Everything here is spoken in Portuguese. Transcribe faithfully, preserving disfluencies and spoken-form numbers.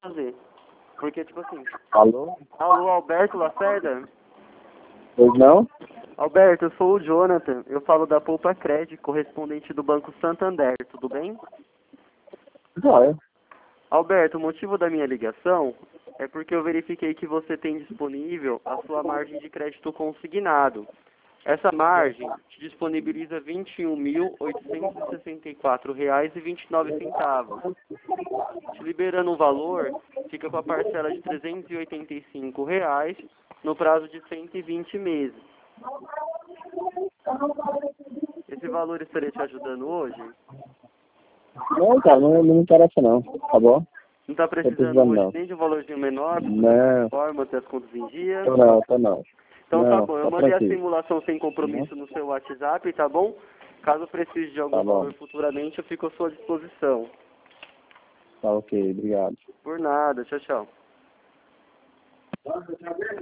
fazer. Porque, tipo assim... Alô? Alô, Alberto Lacerda? Pois não? Alberto, eu sou o Jonathan. Eu falo da Poupa Cred, correspondente do Banco Santander. Tudo bem? Joia. Alberto, o motivo da minha ligação é porque eu verifiquei que você tem disponível a sua margem de crédito consignado. Essa margem te disponibiliza vinte e um mil oitocentos e sessenta e quatro reais e vinte e nove centavos. Te liberando um valor, fica com a parcela de trezentos e oitenta e cinco reais no prazo de cento e vinte meses. Esse valor estaria te ajudando hoje? Não, cara, não, não me interessa não, tá bom? Não está Tô precisando precisando hoje não. nem de um valorzinho menor para Não, forma, ter as contas em dia? tô não, tô não. Então tá Não, bom, eu tá mandei a tranquilo. simulação sem compromisso no seu WhatsApp, tá bom? Caso precise de algum Tá bom, valor futuramente, eu fico à sua disposição. tá ok, obrigado. Por nada, tchau, tchau.